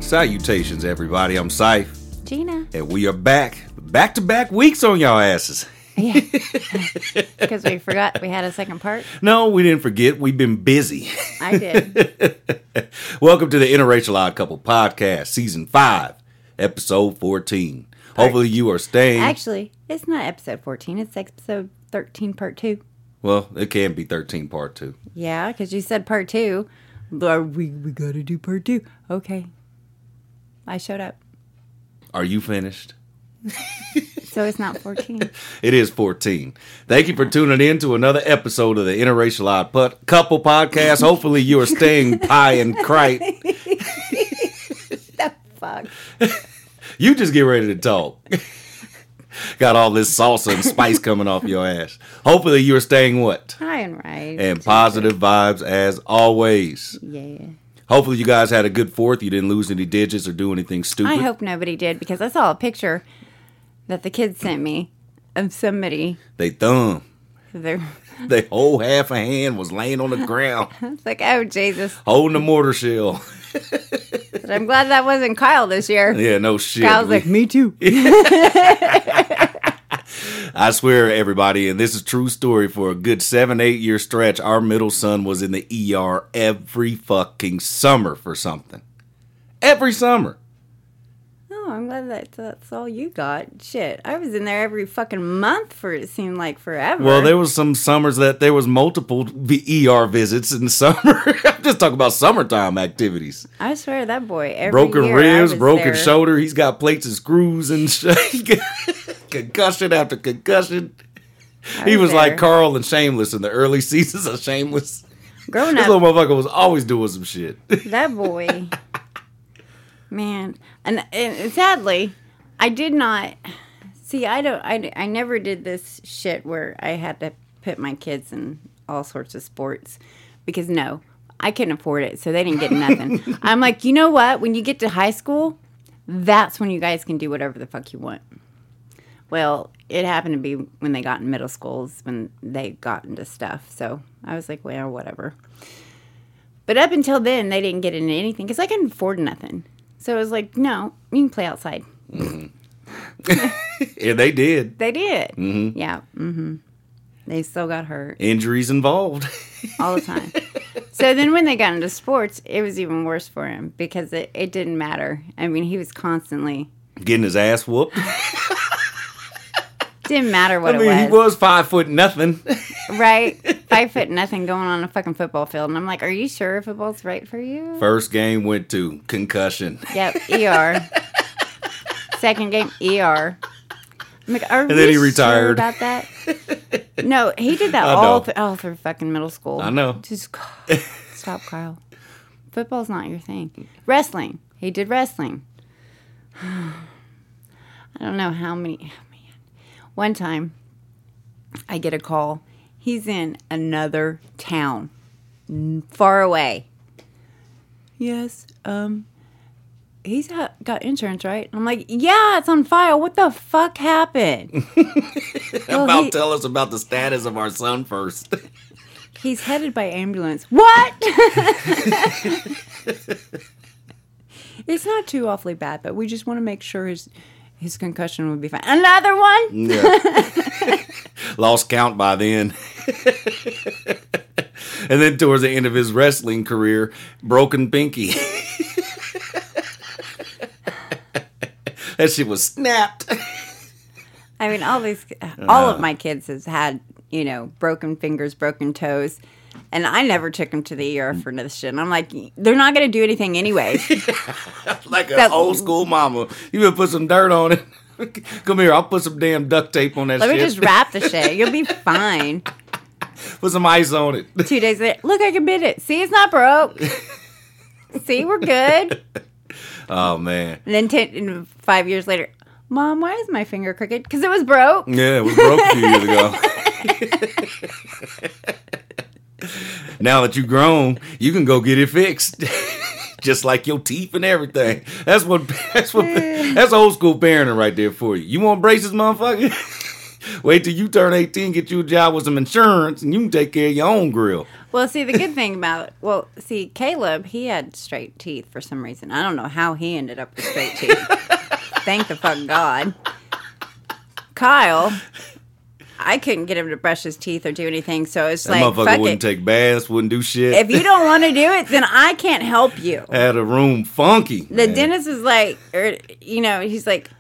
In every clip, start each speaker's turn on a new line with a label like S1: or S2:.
S1: Salutations, everybody. I'm Syfe.
S2: Gina.
S1: And we are back. Back-to-back weeks on y'all asses.
S2: Yeah. Because we forgot we had a second part.
S1: No, we didn't forget. We've been busy.
S2: I did.
S1: Welcome to the Interracial Odd Couple Podcast, Season 5, Episode 14. Hopefully you are staying.
S2: Actually, it's not episode 14. It's episode 13, part 2.
S1: Well, it can be 13, part 2.
S2: Yeah, because you said part 2. We got to do part 2. Okay. I showed up.
S1: Are you finished?
S2: So it's not 14.
S1: It is 14. Thank you for tuning in to another episode of the Interracial Odd Couple Podcast. Hopefully you are staying pie and crite.
S2: The fuck?
S1: You just get ready to talk. Got all this salsa and spice coming off your ass. Hopefully you are staying what?
S2: High and right.
S1: And positive vibes as always.
S2: Yeah.
S1: Hopefully you guys had a good 4th. You didn't lose any digits or do anything stupid.
S2: I hope nobody did, because I saw a picture that the kids sent me of somebody.
S1: They thumb.
S2: Their
S1: whole half a hand was laying on the ground.
S2: It's like, oh, Jesus.
S1: Holding a mortar shell.
S2: But I'm glad that wasn't Kyle this year.
S1: Yeah, no shit.
S2: Kyle's like, me too.
S1: I swear, everybody, and this is a true story, for a good 7-8 year stretch, our middle son was in the ER every fucking summer for something. Every summer.
S2: Oh, I'm glad that's all you got. Shit, I was in there every fucking month for it seemed like forever.
S1: Well, there was some summers that there was multiple ER visits in the summer. I'm just talking about summertime activities.
S2: I swear that boy, every
S1: broken
S2: year
S1: ribs,
S2: I was
S1: broken
S2: there.
S1: shoulder. He's got plates and screws and shit. Concussion after concussion. He was like Carl and Shameless in the early seasons of Shameless.
S2: Growing
S1: This
S2: up,
S1: little motherfucker was always doing some shit.
S2: that boy, man, and sadly, I did not see. I never did this shit where I had to put my kids in all sorts of sports because no, I couldn't afford it, so they didn't get nothing. I'm like, you know what? When you get to high school, that's when you guys can do whatever the fuck you want. Well, it happened to be when they got in middle schools when they got into stuff. So I was like, well, whatever. But up until then, they didn't get into anything because I couldn't afford nothing. So it was like, no, you can play outside.
S1: Mm-hmm. And they did.
S2: They did.
S1: Mm-hmm.
S2: Yeah. Mm-hmm. They still got hurt.
S1: Injuries involved.
S2: All the time. So then when they got into sports, it was even worse for him because it didn't matter. I mean, he was constantly
S1: Getting his ass whooped.
S2: Didn't matter what
S1: I mean,
S2: it
S1: he was 5 foot nothing.
S2: Right? 5 foot nothing going on a fucking football field. And I'm like, are you sure football's right for you?
S1: First game went to concussion.
S2: Yep, ER. Second game, ER. I'm like, are
S1: And
S2: we
S1: then he
S2: sure
S1: retired.
S2: about that? No, he did that
S1: I
S2: all
S1: know.
S2: through fucking middle school.
S1: I know.
S2: Just stop, Kyle. Football's not your thing. Wrestling. He did wrestling. I don't know how many. Oh, man. One time, I get a call. He's in another town, far away. Yes, he's got insurance, right? I'm like, yeah, it's on file. What the fuck happened?
S1: Tell us about the status of our son first.
S2: He's headed by ambulance. What? It's not too awfully bad, but we just want to make sure his concussion would be fine. Another one?
S1: Yeah. Lost count by then. And then towards the end of his wrestling career, broken pinky. That shit was snapped.
S2: I mean, all of my kids has had, broken fingers, broken toes. And I never took them to the ER for this shit. And I'm like, they're not going to do anything anyways.
S1: Like an old school mama. You better put some dirt on it. Come here, I'll put some damn duct tape on that shit.
S2: Let me just wrap the shit. You'll be fine.
S1: Put some ice on it.
S2: 2 days later, look, I can bend it. See, it's not broke. See, we're good.
S1: Oh, man.
S2: And then 5 years later, Mom, why is my finger crooked? Because it was broke.
S1: Yeah, it was broke a few years ago. Now that you've grown, you can go get it fixed. Just like your teeth and everything. That's old school parenting right there for you. You want braces, motherfucker? Wait till you turn 18, get you a job with some insurance, and you can take care of your own grill.
S2: Well, see, the good thing about Caleb, he had straight teeth for some reason. I don't know how he ended up with straight teeth. Thank the fuck God. Kyle, I couldn't get him to brush his teeth or do anything, so it's
S1: That
S2: like,
S1: motherfucker
S2: fuck
S1: wouldn't
S2: it.
S1: take baths, wouldn't do shit.
S2: If you don't want to do it, then I can't help you.
S1: Had a room funky.
S2: The
S1: man.
S2: dentist is like, he's like,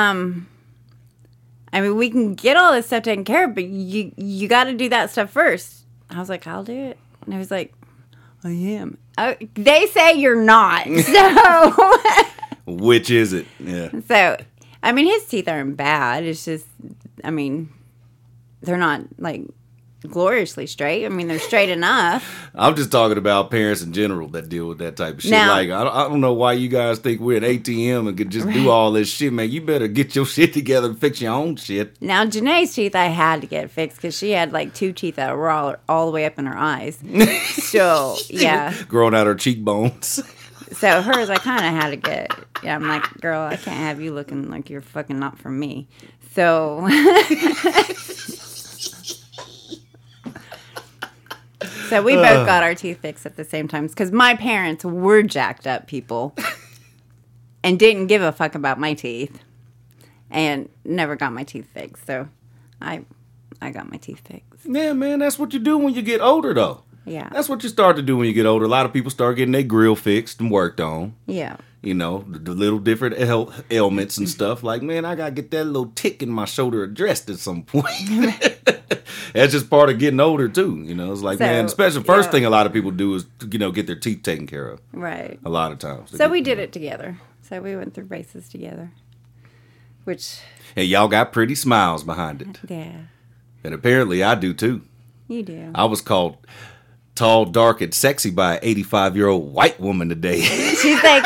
S2: I mean, we can get all this stuff taken care of, but you got to do that stuff first. I was like, I'll do it. And he was like, I am. They say you're not. So,
S1: Which is it? Yeah.
S2: so, I mean, his teeth aren't bad. It's just, I mean, they're not like gloriously straight. I mean, they're straight enough.
S1: I'm just talking about parents in general that deal with that type of shit.
S2: Now-
S1: Like, I don't know why you guys think we're an ATM and could just do all this shit, man. You better get your shit together and fix your own shit.
S2: Now, Janae's teeth I had to get fixed because she had like 2 teeth that were all the way up in her eyes. So, yeah.
S1: Growing out her cheekbones.
S2: So hers, I kind of had to get. Yeah, I'm like, girl, I can't have you looking like you're fucking not from me. So, so we both got our teeth fixed at the same time because my parents were jacked up people and didn't give a fuck about my teeth and never got my teeth fixed. So, I got my teeth fixed.
S1: Yeah, man, that's what you do when you get older, though.
S2: Yeah.
S1: That's what you start to do when you get older. A lot of people start getting their grill fixed and worked on.
S2: Yeah.
S1: You know, the little different health ailments and stuff. Like, man, I got to get that little tick in my shoulder addressed at some point. That's just part of getting older, too. You know, it's like,
S2: So,
S1: man, especially first
S2: yeah.
S1: thing a lot of people do is, get their teeth taken care of.
S2: Right.
S1: A lot of times.
S2: So we did it together. So we went through braces together. Which,
S1: And y'all got pretty smiles behind it.
S2: yeah,
S1: And apparently I do, too.
S2: you do.
S1: I was called tall, dark, and sexy by an 85-year-old white woman today.
S2: She's like,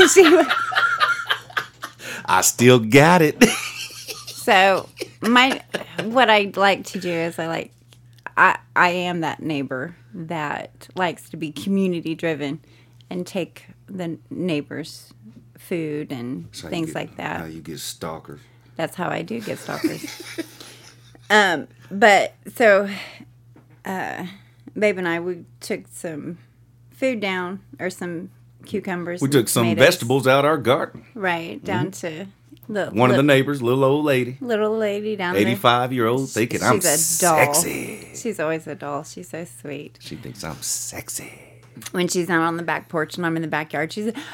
S1: I still got it.
S2: so what I like to do is I am that neighbor that likes to be community driven and take the neighbors' food and
S1: That's how you
S2: things
S1: get-
S2: like that.
S1: How you get stalkers.
S2: That's how I do get stalkers. But so, Babe and I, we took some food down or some cucumbers.
S1: We
S2: and
S1: took some
S2: tomatoes,
S1: vegetables out our garden.
S2: right down to the
S1: One of the neighbors, little old lady,
S2: little lady down there.
S1: 85-year-old, thinking I'm
S2: She's a doll.
S1: sexy.
S2: She's always a doll. She's so sweet.
S1: She thinks I'm sexy.
S2: When she's out on the back porch and I'm in the backyard, she's like,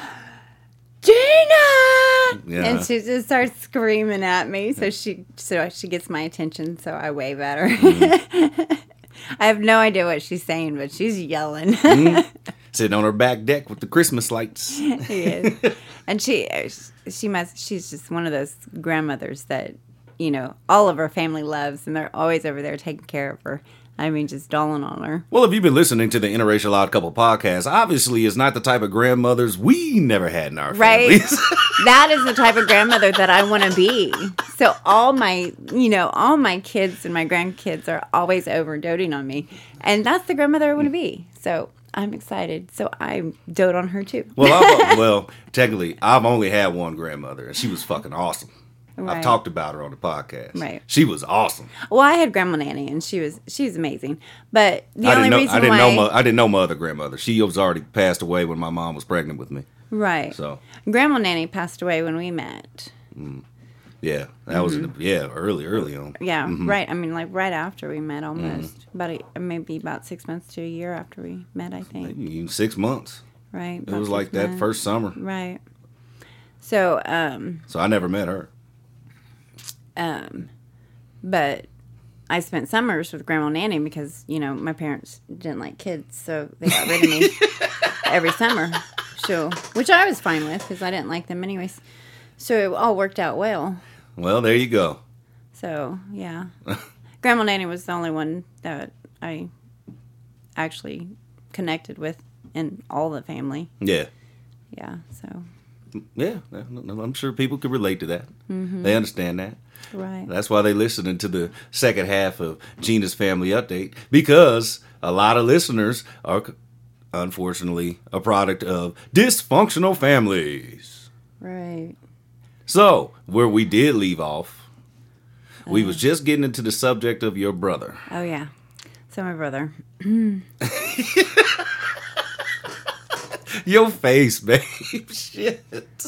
S2: Gina!
S1: Yeah.
S2: And she just starts screaming at me. So she gets my attention. So I wave at her.
S1: Mm-hmm.
S2: I have no idea what she's saying, but she's yelling.
S1: Sitting on her back deck with the Christmas lights.
S2: She is. And she's just one of those grandmothers that, all of her family loves, and they're always over there taking care of her. I mean, just dolling on her.
S1: Well, if you've been listening to the Interracial Odd Couple podcast, obviously it's not the type of grandmothers we never had in our
S2: Right?
S1: families.
S2: That is the type of grandmother that I want to be. So all my kids and my grandkids are always over doting on me. And that's the grandmother I want to be. So I'm excited. So I dote on her too.
S1: Well, technically, I've only had one grandmother, and she was fucking awesome. I've
S2: Right.
S1: talked about her on the podcast.
S2: Right.
S1: She was awesome.
S2: Well, I had Grandma Nanny, and she was amazing. But the
S1: I
S2: only
S1: didn't know.
S2: reason
S1: I didn't
S2: why,
S1: know. I didn't know my other grandmother. She was already passed away when my mom was pregnant with me.
S2: right?
S1: So
S2: Grandma Nanny passed away when we met.
S1: yeah, that was early on.
S2: Yeah,
S1: Mm-hmm.
S2: right. I mean, like right after we met, almost maybe about 6 months to a year after we met. I think.
S1: Maybe 6 months.
S2: Right.
S1: It was like that first summer.
S2: Right. So,
S1: So I never met her.
S2: but I spent summers with Grandma Nanny because, my parents didn't like kids, so they got rid of me every summer. So, which I was fine with because I didn't like them anyways. So it all worked out well.
S1: Well, there you go.
S2: So, yeah. Grandma Nanny was the only one that I actually connected with in all the family.
S1: Yeah.
S2: Yeah, so,
S1: Yeah, I'm sure people could relate to that.
S2: Mm-hmm.
S1: They understand that.
S2: right.
S1: That's why they listening to the second half of Gina's Family Update, because a lot of listeners are, unfortunately, a product of dysfunctional families.
S2: Right.
S1: So, where we did leave off, we was just getting into the subject of your brother.
S2: Oh, yeah. So my brother.
S1: Your face, babe. Shit.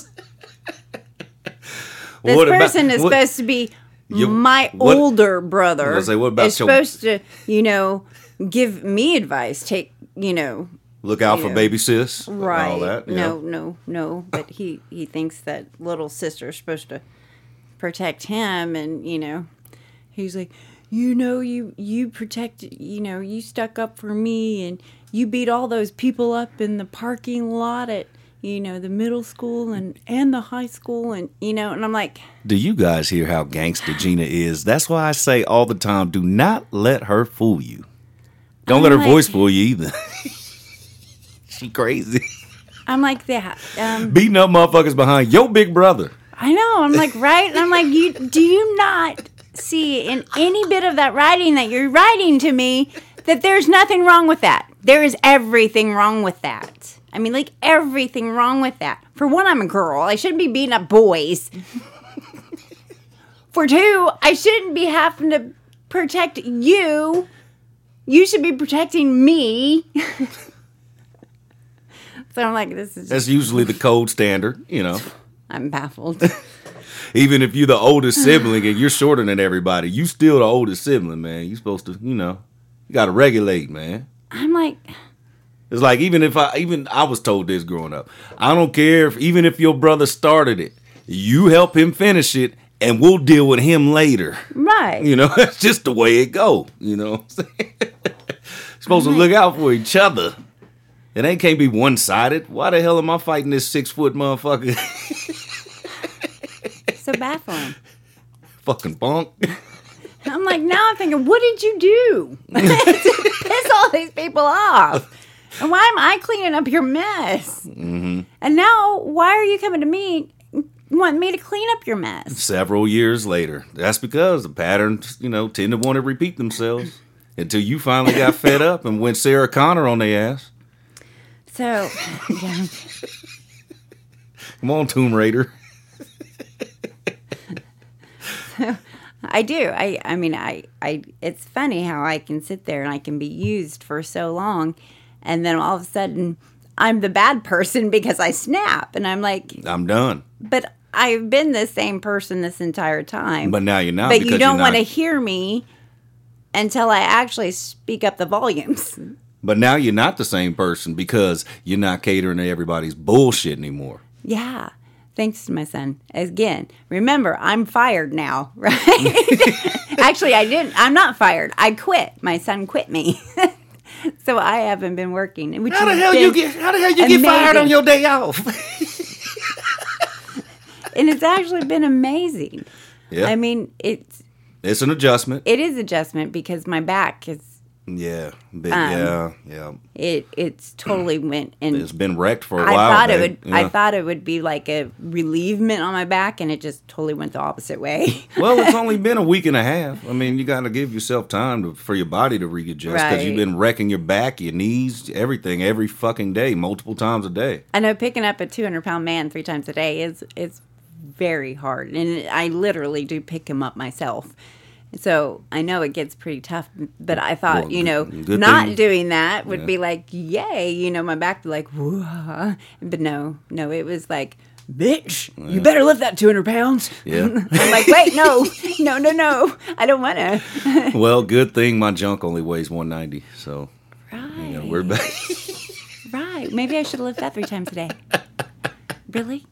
S2: This person is supposed to be my older brother.
S1: I was gonna say, what about
S2: is supposed to, give me advice. Take,
S1: look out for baby sis.
S2: Right.
S1: And all that.
S2: No. But he thinks that little sister is supposed to protect him, and he's like, you protected, you stuck up for me, and you beat all those people up in the parking lot at the middle school and the high school, and and I'm like,
S1: do you guys hear how gangster Gina is? That's why I say all the time, do not let her fool you. Don't let her voice fool you either. She crazy.
S2: I'm like that.
S1: Beating up motherfuckers behind your big brother.
S2: I know. I'm like, right? And I'm like, do you not see in any bit of that writing that you're writing to me that there's nothing wrong with that? There is everything wrong with that. I mean, like, everything wrong with that. For one, I'm a girl. I shouldn't be beating up boys. For two, I shouldn't be having to protect you. You should be protecting me. So I'm like, this is...
S1: That's usually the code standard,
S2: I'm baffled.
S1: Even if you're the oldest sibling and you're shorter than everybody, you still the oldest sibling, man. You're supposed to, you got to regulate, man.
S2: I'm like...
S1: It's like, I was told this growing up. I don't care even if your brother started it, you help him finish it, and we'll deal with him later.
S2: Right.
S1: That's just the way it go. You know what I'm saying? Supposed to look out for each other. It can't be one-sided. Why the hell am I fighting this 6-foot motherfucker?
S2: So baffling.
S1: Fucking punk.
S2: I'm like, now I'm thinking, what did you do to piss all these people off? And why am I cleaning up your mess?
S1: Mm-hmm.
S2: And now, why are you coming to me wanting me to clean up your mess?
S1: Several years later. That's because the patterns, tend to want to repeat themselves until you finally got fed up and went Sarah Connor on their ass.
S2: So, yeah.
S1: Come on, Tomb Raider.
S2: I do. I mean, it's funny how I can sit there and I can be used for so long, and then all of a sudden I'm the bad person because I snap, and I'm like,
S1: I'm done.
S2: But I've been the same person this entire time.
S1: But now you're not.
S2: But you don't want to hear me until I actually speak up the volumes.
S1: But now you're not the same person because you're not catering to everybody's bullshit anymore.
S2: Yeah. Thanks to my son. Again, remember, I'm fired now, right? Actually, I'm not fired. I quit. My son quit me. So I haven't been working.
S1: How the hell you get fired on your day off?
S2: And it's actually been amazing.
S1: Yeah.
S2: I mean, it's
S1: an adjustment.
S2: It is adjustment because my back is...
S1: Yeah.
S2: It's totally went and
S1: it's been wrecked for a while.
S2: I thought it would be like a relievement on my back, and it just totally went the opposite way.
S1: Well, it's only been a week and a half. I mean, you got to give yourself time for your body to readjust because you've been wrecking your back, your knees, everything every fucking day, multiple times a day.
S2: I know picking up a 200-pound man 3 times a day is very hard, and I literally do pick him up myself. So I know it gets pretty tough, but I thought, doing that would be like, yay, my back would be like, whoa. But no, it was like, bitch, you better lift that 200 pounds.
S1: Yeah.
S2: I'm like, wait, no, I don't want to.
S1: Well, good thing my junk only weighs 190, so
S2: right.
S1: We're back.
S2: Right. Maybe I should lift that 3 times a day. Really?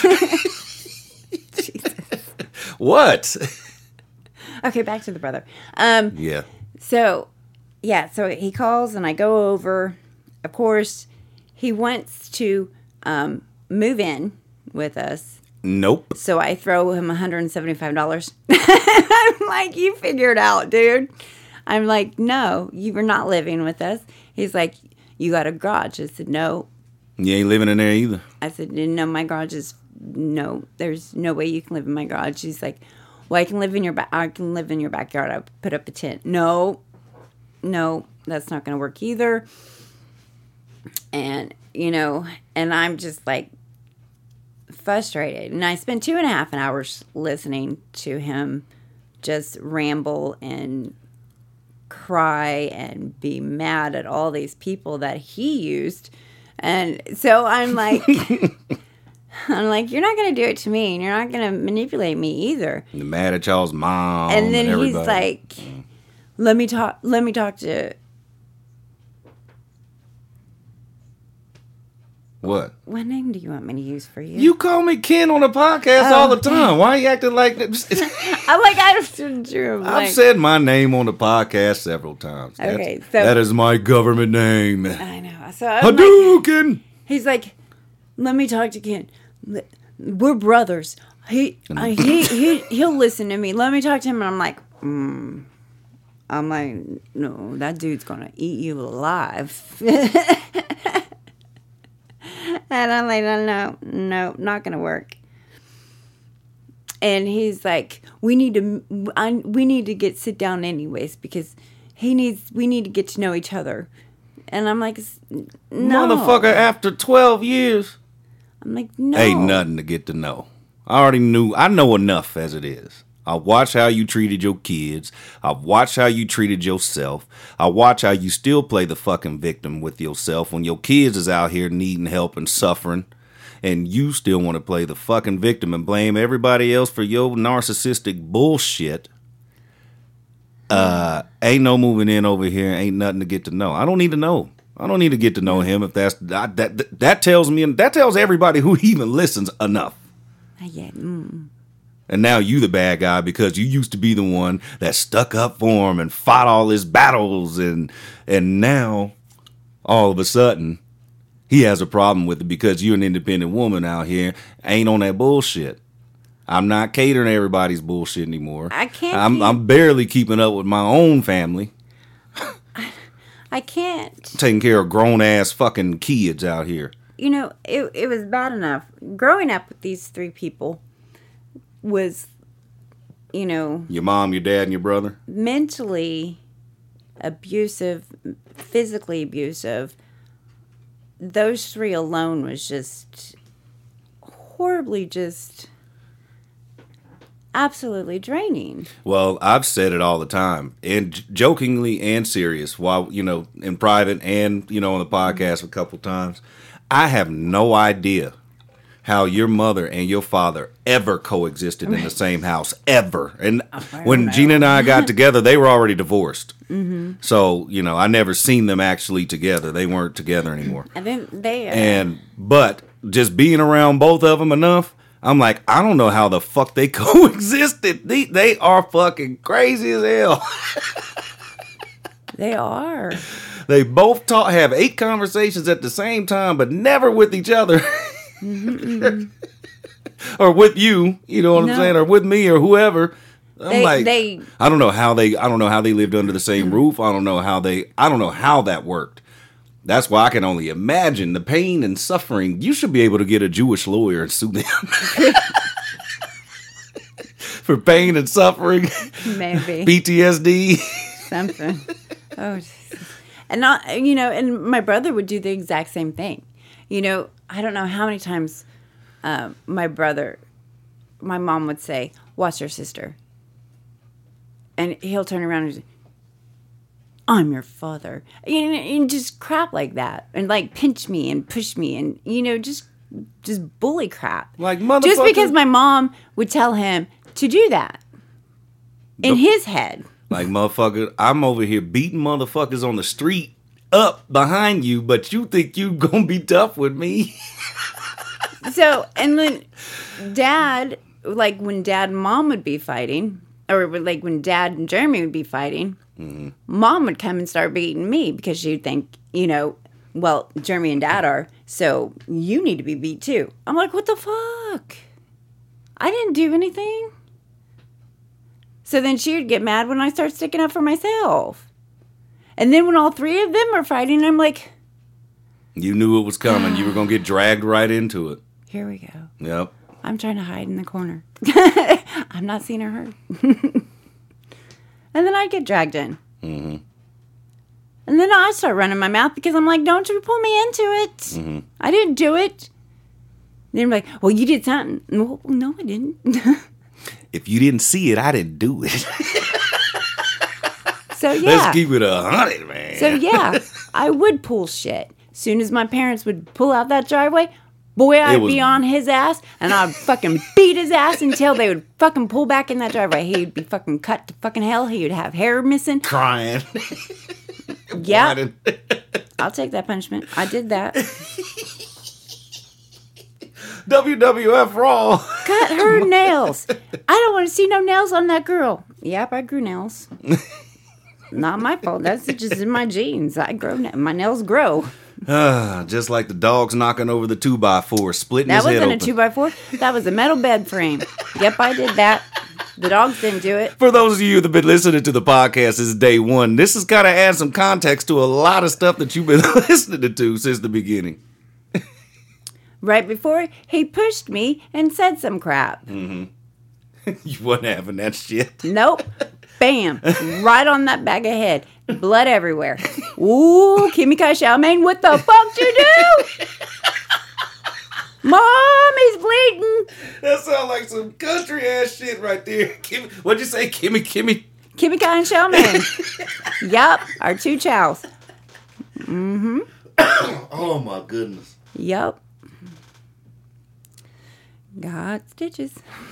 S2: Jesus.
S1: What?
S2: Okay, back to the brother.
S1: Yeah.
S2: So he calls and I go over. Of course, he wants to move in with us.
S1: Nope.
S2: So I throw him $175. I'm like, you figure it out, dude. I'm like, no, you are not living with us. He's like, you got a garage. I said, no.
S1: You ain't living in there either.
S2: I said, no, my garage is, no, there's no way you can live in my garage. He's like, well, I can live in your backyard. I put up a tent. No, that's not going to work either. And, and I'm just like frustrated. And I spent 2.5 hours listening to him just ramble and cry and be mad at all these people that he used. And so I'm like, you're not going to do it to me, and you're not going to manipulate me either.
S1: You're mad at y'all's mom.
S2: And then
S1: and
S2: he's like, let me talk to.
S1: What?
S2: What name do you want me to use for you?
S1: You call me Ken on the podcast all the time. Why are you acting like this? I've said my name on the podcast several times.
S2: Okay,
S1: that is my government name.
S2: I know. So
S1: Hadouken!
S2: He's like, let me talk to Ken. We're brothers. He'll listen to me. Let me talk to him. And I'm like, no, that dude's gonna eat you alive. And I'm like, no, not gonna work. And he's like, we need to sit down anyways, because we need to get to know each other. And I'm like, no.
S1: Motherfucker, after 12 years.
S2: I'm like, no.
S1: Ain't nothing to get to know. I know enough as it is. I watch how you treated your kids. I watch how you treated yourself. I watch how you still play the fucking victim with yourself when your kids is out here needing help and suffering. And you still want to play the fucking victim and blame everybody else for your narcissistic bullshit. Ain't no moving in over here. Ain't nothing to get to know. I don't need to know. I don't need to get to know him if that tells me, and that tells everybody who even listens enough.
S2: Yeah.
S1: And now you the bad guy because you used to be the one that stuck up for him and fought all his battles, and now all of a sudden he has a problem with it because you're an independent woman out here, ain't on that bullshit. I'm not catering to everybody's bullshit anymore.
S2: I can't.
S1: I'm barely keeping up with my own family.
S2: I can't.
S1: Taking care of grown ass fucking kids out here.
S2: You know, it was bad enough. Growing up with these three people was, you know,
S1: your mom, your dad, and your brother,
S2: mentally abusive, physically abusive. Those three alone was just horribly, just absolutely draining.
S1: Well, I've said it all the time, and jokingly and serious, while, you know, in private and, you know, on the podcast a couple times. I have no idea how your mother and your father ever coexisted in the same house, ever. And when Gina and I got together, they were already divorced. Mm-hmm. So, you know, I never seen them actually together. They weren't together anymore.
S2: I think they
S1: but just being around both of them enough, I'm like, I don't know how the fuck they coexisted. They are fucking crazy as hell.
S2: They are.
S1: They both have 8 conversations at the same time, but never with each other. Or with you, you know what I'm saying, or with me or whoever. I don't know how they lived under the same roof. I don't know how that worked. That's why I can only imagine the pain and suffering. You should be able to get a Jewish lawyer and sue them for pain and suffering.
S2: Maybe
S1: PTSD.
S2: Something. Oh, and not, you know, and my brother would do the exact same thing. You know, I don't know how many times my mom would say, "Watch your sister," and he'll turn around and say, "I'm your father," and just crap like that, and like pinch me and push me, and you know, just bully crap.
S1: Like motherfucker.
S2: Just because my mom would tell him to do that in his head.
S1: Like, motherfucker, I'm over here beating motherfuckers on the street up behind you, but you think you gonna be tough with me?
S2: So, and then Dad, like when Dad and Mom would be fighting, or like when Dad and Jeremy would be fighting, Mom would come and start beating me because she'd think, you know, well, Jeremy and Dad are, so you need to be beat too. I'm like, what the fuck? I didn't do anything. So then she would get mad when I start sticking up for myself. And then when all three of them are fighting, I'm like...
S1: You knew it was coming. You were going to get dragged right into it.
S2: Here we go.
S1: Yep.
S2: I'm trying to hide in the corner. I'm not seeing or heard. And then I get dragged in. Mm-hmm. And then I start running my mouth because I'm like, don't you pull me into it. Mm-hmm. I didn't do it. And they're like, well, you did something. Well, no, I didn't.
S1: If you didn't see it, I didn't do it.
S2: So yeah.
S1: Let's keep it 100, man.
S2: So yeah, I would pull shit. Soon as my parents would pull out that driveway, boy, I'd be on his ass, and I'd fucking beat his ass until they would fucking pull back in that driveway. He'd be fucking cut to fucking hell. He would have hair missing.
S1: Crying.
S2: Yeah. I'll take that punishment. I did that.
S1: WWF Raw.
S2: Cut her nails. I don't want to see no nails on that girl. Yep, I grew nails. Not my fault. That's just in my genes. I grow my nails grow.
S1: Just like the dogs knocking over the 2x4, splitting his head open.
S2: That wasn't a 2x4. That was a metal bed frame. Yep, I did that. The dogs didn't do it.
S1: For those of you that have been listening to the podcast, this is day one. This has kind of add some context to a lot of stuff that you've been listening to since the beginning.
S2: Right before he pushed me and said some crap.
S1: Mm-hmm. You wasn't having that shit.
S2: Nope. Bam. Right on that back of head. Blood everywhere. Ooh, Kimmy Kai Charmaine, what the fuck you do? Mom, he's bleeding.
S1: That sounds like some country ass shit right there. What'd you say, Kimmy?
S2: Kimmy Kai and Charmaine. Yup, our two chows. Mm-hmm.
S1: Oh my goodness.
S2: Yup. Got stitches.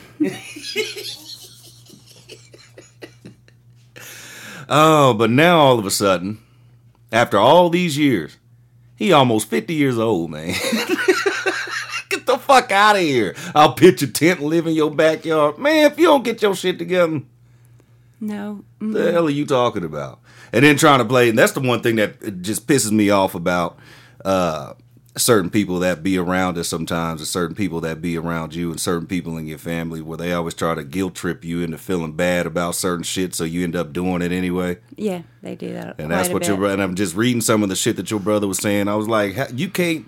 S1: Oh, but now all of a sudden, after all these years, he almost 50 years old, man. Get the fuck out of here. I'll pitch a tent and live in your backyard. Man, if you don't get your shit together.
S2: No.
S1: Mm-hmm. The hell are you talking about? And then trying to play, and that's the one thing that just pisses me off about certain people that be around us sometimes, and certain people that be around you, and certain people in your family, where they always try to guilt trip you into feeling bad about certain shit, so you end up doing it anyway.
S2: Yeah, they do that.
S1: And that's what and I'm just reading some of the shit that your brother was saying. I was like, you can't.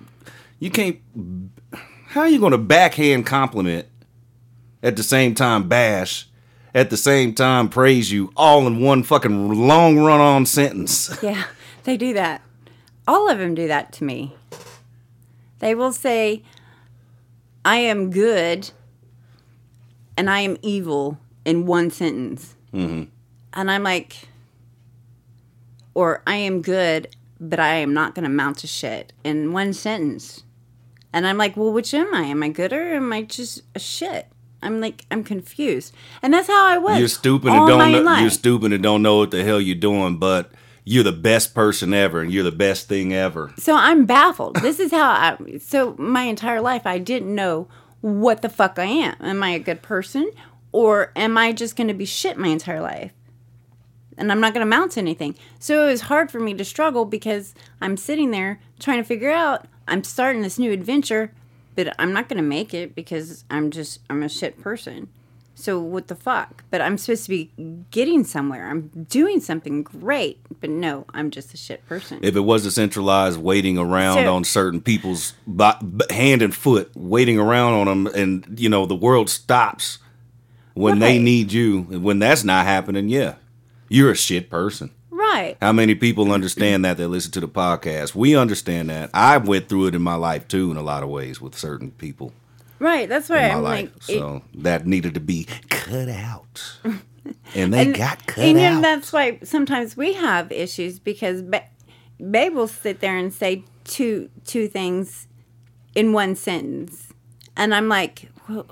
S1: How are you going to backhand compliment at the same time bash, at the same time praise you, all in one fucking long run-on sentence?
S2: Yeah, they do that. All of them do that to me. They will say, I am good and I am evil in one sentence.
S1: Mm-hmm.
S2: And I'm like, or I am good, but I am not going to amount to shit in one sentence. And I'm like, well, which am I? Am I good or am I just a shit? I'm like, I'm confused. And that's how I was.
S1: You're stupid and don't know what the hell you're doing, but you're the best person ever, and you're the best thing ever.
S2: So I'm baffled. This is how so my entire life, I didn't know what the fuck I am. Am I a good person? Or am I just going to be shit my entire life? And I'm not going to amount to anything. So it was hard for me to struggle because I'm sitting there trying to figure out, I'm starting this new adventure, but I'm not going to make it because I'm a shit person. So what the fuck? But I'm supposed to be getting somewhere. I'm doing something great. But no, I'm just a shit person.
S1: If it was a centralized waiting around on certain people's hand and foot, waiting around on them, and, the world stops when they need you, and when that's not happening, yeah, you're a shit person.
S2: Right.
S1: How many people understand that listen to the podcast? We understand that. I went through it in my life, too, in a lot of ways with certain people.
S2: Right, that's right. I'm
S1: life.
S2: Like,
S1: so that needed to be cut out, and they got cut out.
S2: And that's why sometimes we have issues because Babe will sit there and say two things in one sentence, and I'm like, well,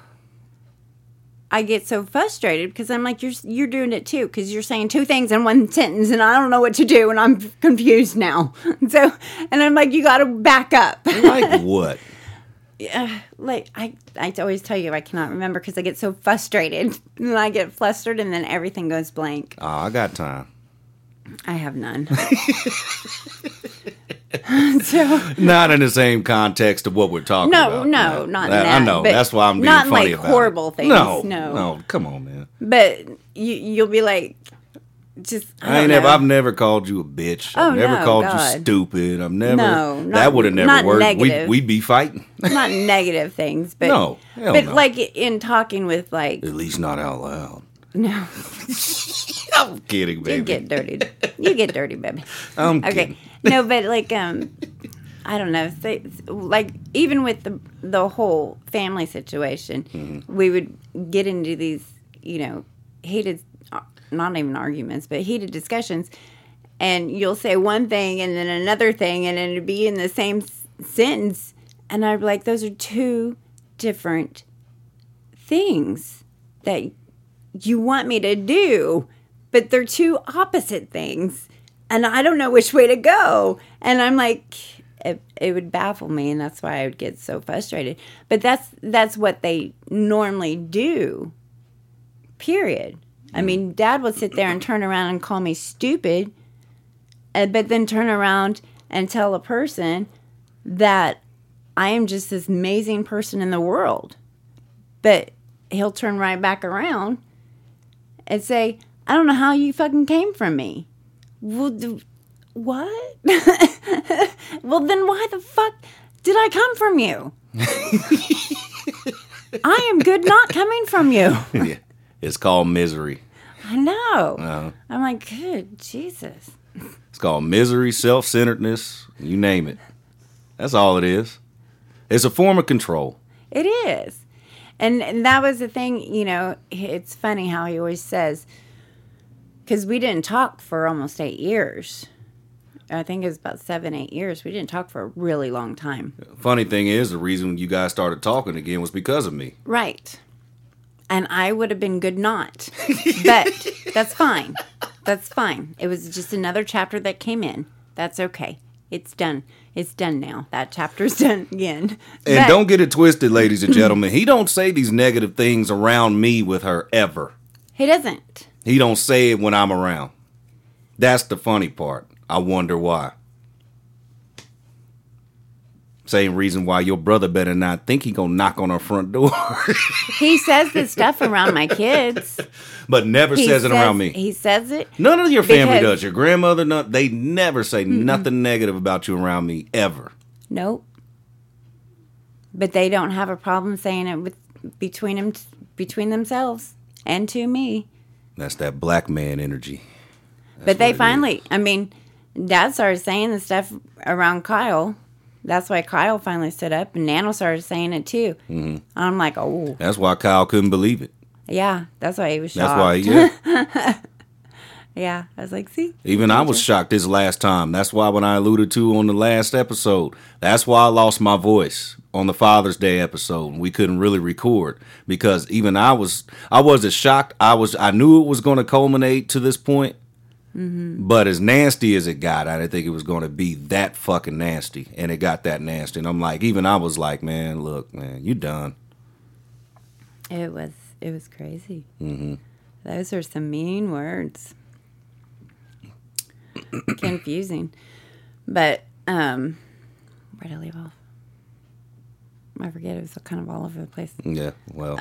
S2: I get so frustrated because I'm like, you're doing it too because you're saying two things in one sentence, and I don't know what to do, and I'm confused now. So, and I'm like, you got to back up.
S1: Like what?
S2: Like I always tell you I cannot remember because I get so frustrated and I get flustered and then everything goes blank.
S1: Oh, I got time.
S2: I have none. So
S1: not in the same context of what we're talking about.
S2: No, not in that.
S1: I know. That's why I'm being
S2: not
S1: funny
S2: like
S1: about
S2: horrible
S1: it.
S2: things.
S1: No, come on, man.
S2: But you'll be like, just
S1: I've never called you a bitch. I've never called you stupid. I've never. That would have never worked. We'd be fighting.
S2: Not negative things, but
S1: no.
S2: Like in talking with like.
S1: At least not out loud.
S2: No.
S1: I'm kidding, baby.
S2: You get dirty. You get dirty, baby.
S1: I'm kidding.
S2: No, but like I don't know. Like even with the whole family situation, we would get into these heated not even arguments, but heated discussions. And you'll say one thing and then another thing, and it'd be in the same sentence. And I'd be like, those are two different things that you want me to do, but they're two opposite things. And I don't know which way to go. And I'm like, it would baffle me, and that's why I would get so frustrated. But that's what they normally do, period. I mean, Dad would sit there and turn around and call me stupid, but then turn around and tell a person that I am just this amazing person in the world. But he'll turn right back around and say, I don't know how you fucking came from me. Well, what? Well, then why the fuck did I come from you? I am good not coming from you.
S1: Yeah. It's called misery.
S2: I know. I'm like, good Jesus.
S1: It's called misery, self-centeredness, you name it. That's all it is. It's a form of control.
S2: It is. And that was the thing, you know, it's funny how he always says, because we didn't talk for almost 8 years. I think it was about 7, 8 years. We didn't talk for a really long time.
S1: Funny thing is, the reason you guys started talking again was because of me.
S2: Right. And I would have been good not. But that's fine. That's fine. It was just another chapter that came in. That's okay. It's done. It's done now. That chapter's done again.
S1: And don't get it twisted, ladies and gentlemen. He don't say these negative things around me with her ever.
S2: He doesn't.
S1: He don't say it when I'm around. That's the funny part. I wonder why. Same reason why your brother better not think he gonna knock on our front door.
S2: He says this stuff around my kids.
S1: But never says it around me.
S2: He says it.
S1: None of your family does. Your grandmother, they never say nothing negative about you around me, ever.
S2: Nope. But they don't have a problem saying it between themselves and to me.
S1: That's that black man energy.
S2: But they finally, I mean, Dad started saying the stuff around Kyle. That's why Kyle finally stood up, and Nano started saying it too. Mm-hmm. I'm like, oh.
S1: That's why Kyle couldn't believe it.
S2: Yeah, that's why he was shocked.
S1: That's why, yeah.
S2: Yeah, I was like, see?
S1: Even I was shocked this last time. That's why when I alluded to on the last episode, that's why I lost my voice on the Father's Day episode. We couldn't really record because even I wasn't shocked. I knew it was going to culminate to this point. Mm-hmm. But as nasty as it got, I didn't think it was going to be that fucking nasty. And it got that nasty. And I'm like, even I was like, man, look, man, you done.
S2: It was crazy.
S1: Mm-hmm.
S2: Those are some mean words. Confusing. But, where did I leave off? I forget. It was kind of all over the place.
S1: Yeah, well.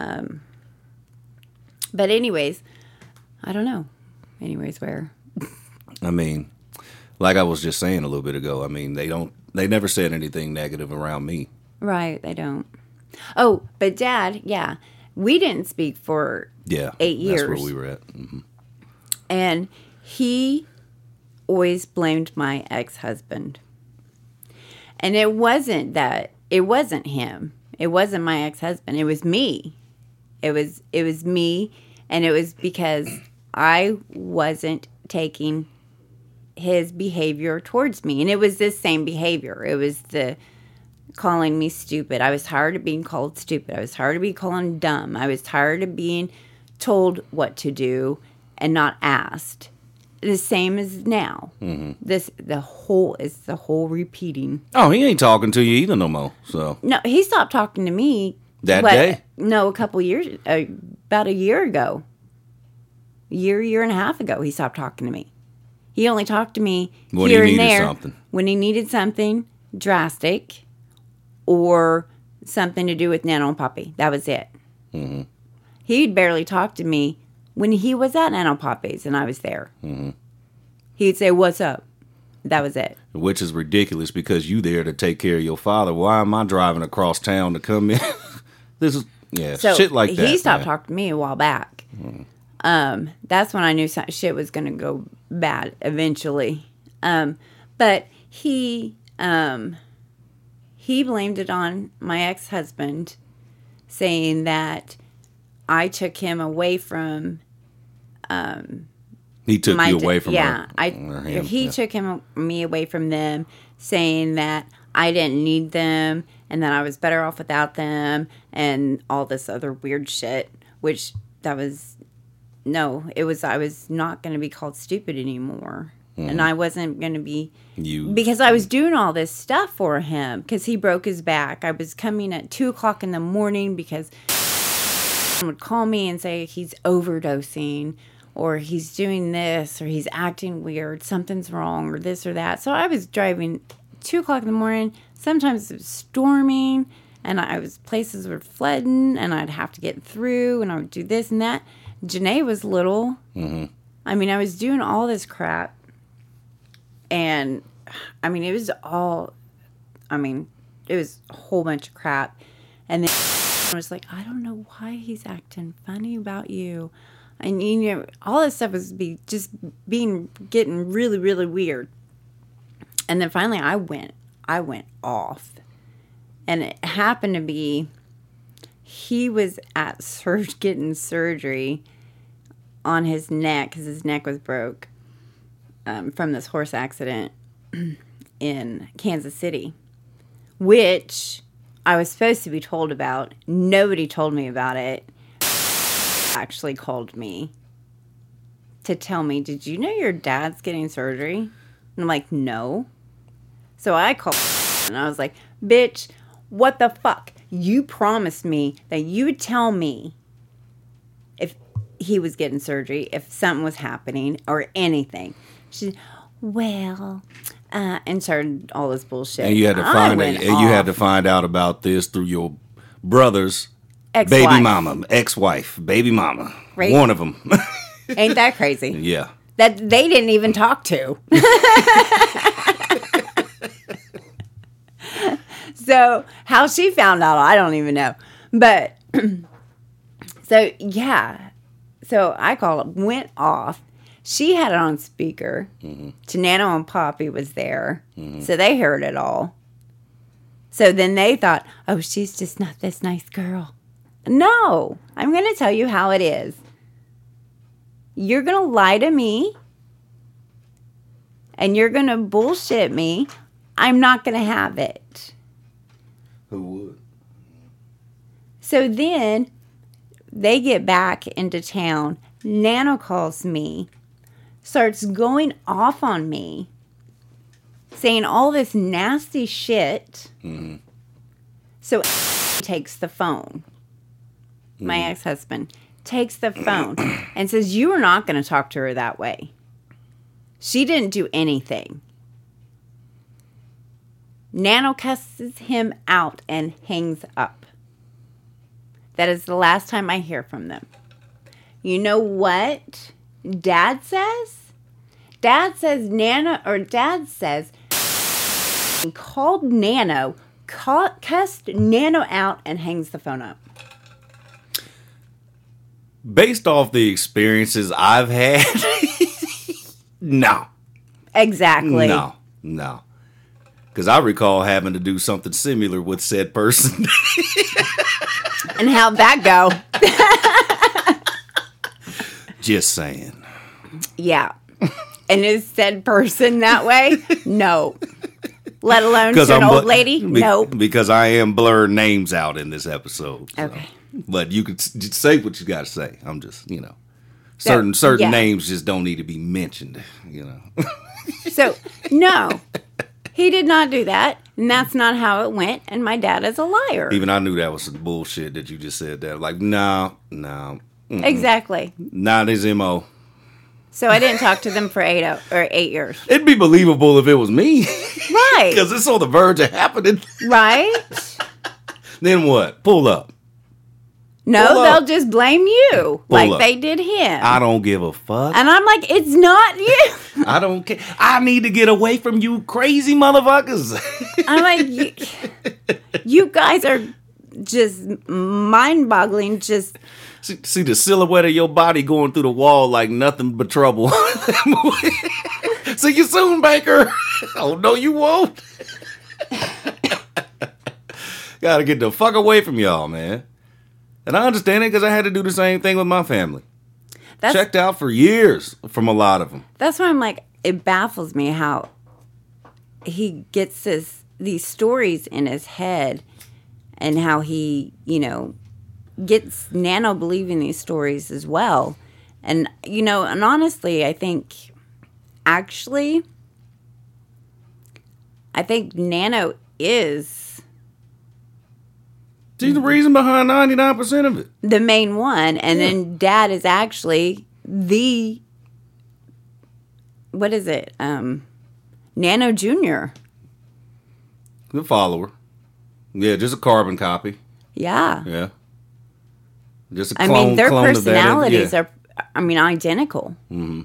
S2: But anyways, I don't know. Anyways, where?
S1: I mean, like I was just saying a little bit ago, I mean, they never said anything negative around me.
S2: Right, they don't. Oh, but Dad, yeah, we didn't speak for 8 years.
S1: That's where we were at. Mm-hmm.
S2: And he always blamed my ex-husband. And it wasn't him. It wasn't my ex-husband. It was me. It was me, and it was because I wasn't taking his behavior towards me. And it was this same behavior. It was the calling me stupid. I was tired of being called stupid. I was tired of being called dumb. I was tired of being told what to do and not asked. The same as now. Mm-hmm. The whole repeating.
S1: Oh, he ain't talking to you either no more. So
S2: no, he stopped talking to me
S1: that day.
S2: No, a couple years, about a year ago. Year and a half ago, he stopped talking to me. He only talked to me
S1: when
S2: here
S1: he
S2: and
S1: needed
S2: there
S1: something.
S2: When he needed something drastic or something to do with Nano and Poppy. That was it. Mm-hmm. He'd barely talk to me when he was at Nano Poppy's and I was there. Mm-hmm. He'd say, "What's up?" That was it.
S1: Which is ridiculous because you there to take care of your father. Why am I driving across town to come in? This is shit like that.
S2: He stopped talking to me a while back. Mm. That's when I knew shit was going to go bad eventually. But he blamed it on my ex-husband, saying that I took him away from
S1: He took you away from
S2: yeah,
S1: her.
S2: He took me away from them, saying that I didn't need them and that I was better off without them and all this other weird shit, which I was not going to be called stupid anymore. And I wasn't going to be, because I was doing all this stuff for him because he broke his back. I was coming at 2:00 in the morning because would call me and say he's overdosing or he's doing this or he's acting weird, something's wrong or this or that. So I was driving 2:00 in the morning. Sometimes it was storming and places were flooding and I'd have to get through and I would do this and that. Janae was little. Mm-hmm. I mean, I was doing all this crap. And, I mean, it was a whole bunch of crap. And then I was like, I don't know why he's acting funny about you. And, all this stuff was getting really, really weird. And then finally I went off. And it happened to be, he was at getting surgery on his neck because his neck was broke. From this horse accident in Kansas City, which I was supposed to be told about. Nobody told me about it. Actually called me to tell me, did you know your dad's getting surgery? And I'm like, no. So I called and I was like, bitch, what the fuck? You promised me that you would tell me if he was getting surgery, if something was happening or anything. She, and started all this bullshit.
S1: And you had to find out about this through your brother's ex-wife, baby mama, right? One of them.
S2: Ain't that crazy?
S1: Yeah.
S2: That they didn't even talk to. So how she found out, I don't even know. But so yeah, so I called, went off. She had it on speaker. Mm-hmm. Nano and Poppy was there. Mm-hmm. So they heard it all. So then they thought, oh, she's just not this nice girl. No, I'm going to tell you how it is. You're going to lie to me. And you're going to bullshit me. I'm not going to have it.
S1: Who would?
S2: So then they get back into town. Nano calls me. Starts going off on me, saying all this nasty shit. Mm-hmm. So takes the phone. Mm-hmm. My ex-husband takes the phone and says, you are not going to talk to her that way. She didn't do anything. Nano cusses him out and hangs up. That is the last time I hear from them. You know what Dad says? Dad says called Nano, cussed Nano out and hangs the phone up.
S1: Based off the experiences I've had, no.
S2: Exactly.
S1: No. Because I recall having to do something similar with said person.
S2: And how'd that go?
S1: Just saying.
S2: Yeah. And is said person that way? No. Let alone to an old lady? No.
S1: Because I am blurring names out in this episode. So.
S2: Okay.
S1: But you could say what you got to say. I'm just, certain names just don't need to be mentioned,
S2: So, no. He did not do that. And that's not how it went. And my dad is a liar.
S1: Even I knew that was some bullshit that you just said that. Like, no. Mm-mm.
S2: Exactly.
S1: Not his MO.
S2: So I didn't talk to them for 8 years.
S1: It'd be believable if it was me.
S2: Right.
S1: Because it's on the verge of happening.
S2: Right.
S1: Then what? Pull up.
S2: No, they'll just blame you like they did him.
S1: I don't give a fuck.
S2: And I'm like, it's not you.
S1: I don't care. I need to get away from you crazy motherfuckers.
S2: I'm like, you guys are just mind-boggling. Just
S1: see the silhouette of your body going through the wall like nothing but trouble. See you soon, Baker. Oh, no, you won't. Gotta get the fuck away from y'all, man. And I understand it because I had to do the same thing with my family. checked out for years from a lot of them.
S2: That's why I'm like, it baffles me how he gets these stories in his head and how he, gets Nano believing these stories as well. And, and honestly, I think Nano is...
S1: She's the reason behind 99% of it.
S2: The main one. And then Dad is actually what is it? Nano Jr.
S1: The follower. Yeah, just a carbon copy.
S2: Yeah.
S1: Yeah. Just a clone.
S2: Their
S1: clone
S2: personalities are, identical.
S1: Mm-hmm.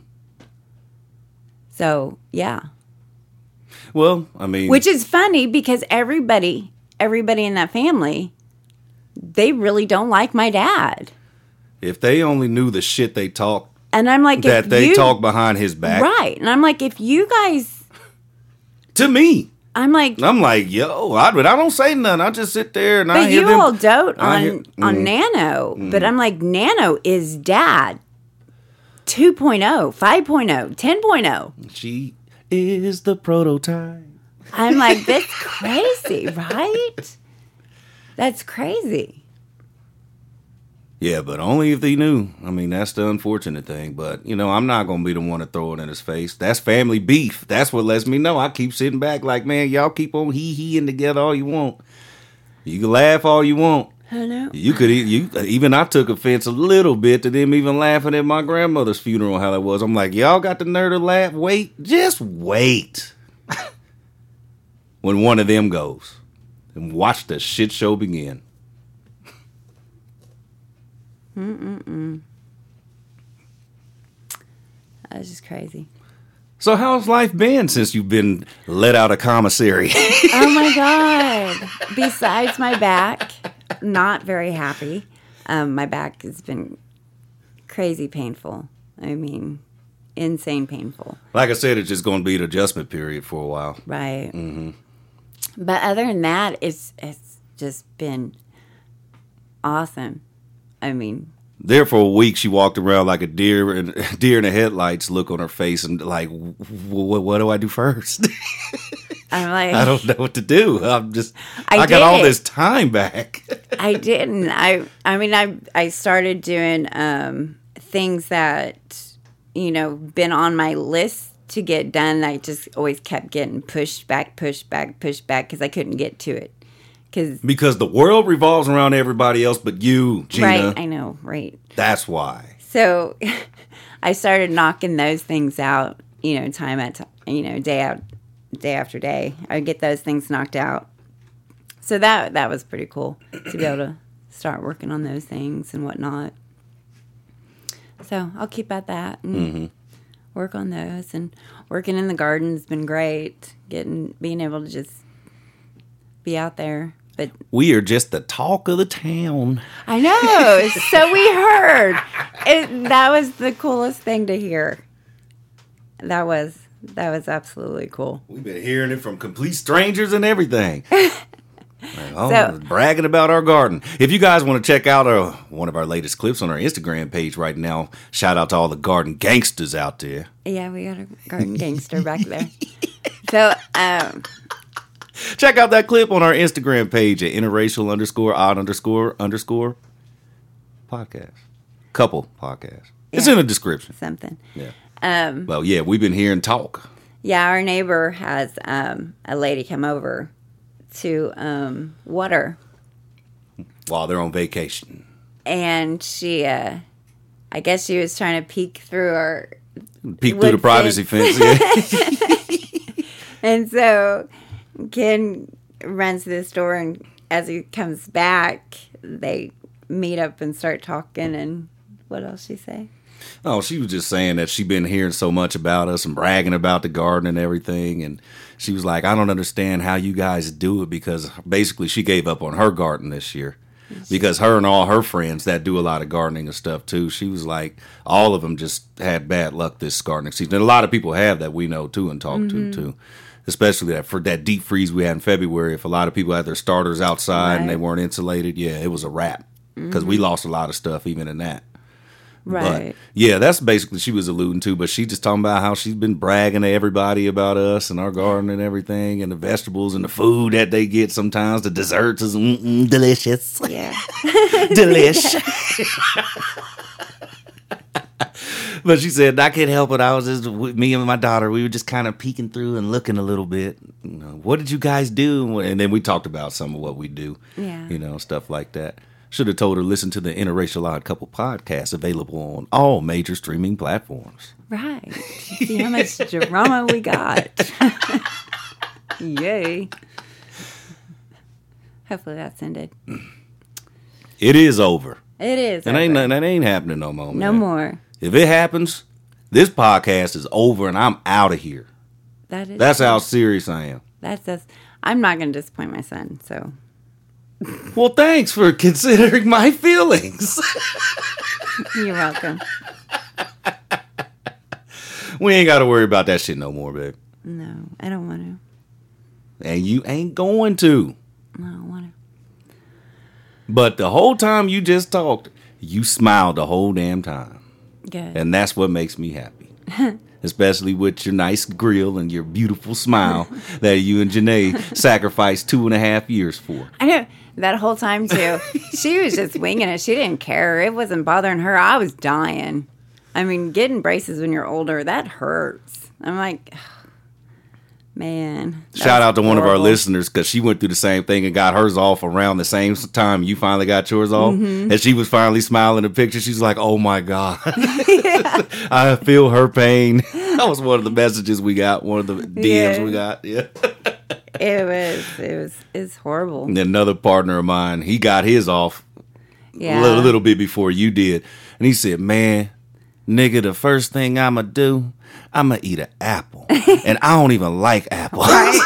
S2: So, yeah.
S1: Well, I mean...
S2: Which is funny because everybody in that family, they really don't like my dad.
S1: If they only knew the shit they talk...
S2: And I'm like...
S1: That they talk behind his back.
S2: Right. And I'm like, if you guys...
S1: To me...
S2: I'm like,
S1: yo, I don't say nothing. I just sit there and I hear them.
S2: But you all dote on Nano. But I'm like, Nano is Dad 2.0, 5.0, 10.0.
S1: She is the prototype.
S2: I'm like, that's crazy, right? That's crazy.
S1: Yeah, but only if they knew. I mean, that's the unfortunate thing. But, I'm not going to be the one to throw it in his face. That's family beef. That's what lets me know. I keep sitting back like, man, y'all keep on hee-heeing together all you want. You can laugh all you want.
S2: I know.
S1: Even I took offense a little bit to them even laughing at my grandmother's funeral, how that was. I'm like, y'all got the nerve to laugh? Wait. Just wait. When one of them goes. And watch the shit show begin.
S2: That's just crazy.
S1: So how's life been since you've been let out of commissary?
S2: Oh my God. Besides my back, not very happy. My back has been crazy painful. I mean, insane painful.
S1: Like I said, it's just going to be an adjustment period for a while.
S2: Right.
S1: Mm-hmm.
S2: But other than that, it's just been awesome. I mean,
S1: there for a week, she walked around like a deer in the headlights look on her face and like, what do I do first?
S2: I'm like,
S1: I don't know what to do. I got all this time back.
S2: I didn't. I started doing things that, been on my list to get done. I just always kept getting pushed back because I couldn't get to it.
S1: Because the world revolves around everybody else but you, Gina.
S2: Right, I know, right.
S1: That's why.
S2: So I started knocking those things out, time at time, day after day. I get those things knocked out. So that was pretty cool to be able to start working on those things and whatnot. So I'll keep at that and work on those. And working in the garden has been great. Being able to just be out there. But
S1: we are just the talk of the town.
S2: I know. So we heard. That was the coolest thing to hear. That was absolutely cool.
S1: We've been hearing it from complete strangers and everything. Bragging about our garden. If you guys want to check out one of our latest clips on our Instagram page right now, shout out to all the garden gangsters out there.
S2: Yeah, we got a garden gangster back there. So,
S1: check out that clip on our Instagram page at interracial_odd__ podcast. Couple podcast. It's in the description.
S2: Something.
S1: Yeah. Well, yeah, we've been hearing talk.
S2: Yeah, our neighbor has a lady come over to water.
S1: While they're on vacation.
S2: And she, I guess she was trying to peek through
S1: the privacy fence. Yeah.
S2: And so Ken runs to the store, and as he comes back, they meet up and start talking. And what else she say?
S1: Oh, she was just saying that she'd been hearing so much about us and bragging about the garden and everything. And she was like, I don't understand how you guys do it, because basically she gave up on her garden this year. Because her and all her friends that do a lot of gardening and stuff too, she was like, all of them just had bad luck this gardening season. And a lot of people have that we know too and talk to too. Especially that for that deep freeze we had in February. If a lot of people had their starters outside and they weren't insulated, yeah, it was a wrap. Because we lost a lot of stuff even in that.
S2: Right.
S1: But yeah, that's basically she was alluding to. But she just talking about how she's been bragging to everybody about us and our garden and everything, and the vegetables and the food that they get sometimes. The desserts is delicious.
S2: Yeah.
S1: Delish. But she said, I can't help it. I was just, me and my daughter, we were just kind of peeking through and looking a little bit. You know, what did you guys do? And then we talked about some of what we do.
S2: Yeah.
S1: You know, stuff like that. Should have told her, listen to the Interracial Odd Couple podcast, available on all major streaming platforms.
S2: Right. See how much drama we got. Yay. Hopefully that's ended.
S1: It is over.
S2: It is.
S1: That ain't happening no more.
S2: No
S1: man.
S2: more.
S1: If it happens, this podcast is over and I'm out of here. That's how serious I am.
S2: I'm not going to disappoint my son, so.
S1: Well, thanks for considering my feelings.
S2: You're welcome.
S1: We ain't got to worry about that shit no more, babe.
S2: No, I don't want to.
S1: And you ain't going to.
S2: No, I don't want to.
S1: But the whole time you just talked, you smiled the whole damn time.
S2: Good.
S1: And that's what makes me happy. Especially with your nice grill and your beautiful smile that you and Janae sacrificed 2.5 years for.
S2: I know. That whole time, too. She was just winging it. She didn't care. It wasn't bothering her. I was dying. I mean, getting braces when you're older, that hurts. I'm like, man.
S1: Shout out to one of our
S2: horrible.
S1: listeners, because she went through the same thing and got hers off around the same time you finally got yours off.
S2: Mm-hmm.
S1: And she was finally smiling in the picture. She's like, oh my God. I feel her pain. That was one of the messages we got, one of the DMs we got. Yeah.
S2: It's horrible.
S1: And then another partner of mine, he got his off
S2: Yeah.
S1: a little bit before you did. And he said, man, nigga, the first thing I'ma do, I'ma eat an apple. And I don't even like apples.
S2: Right?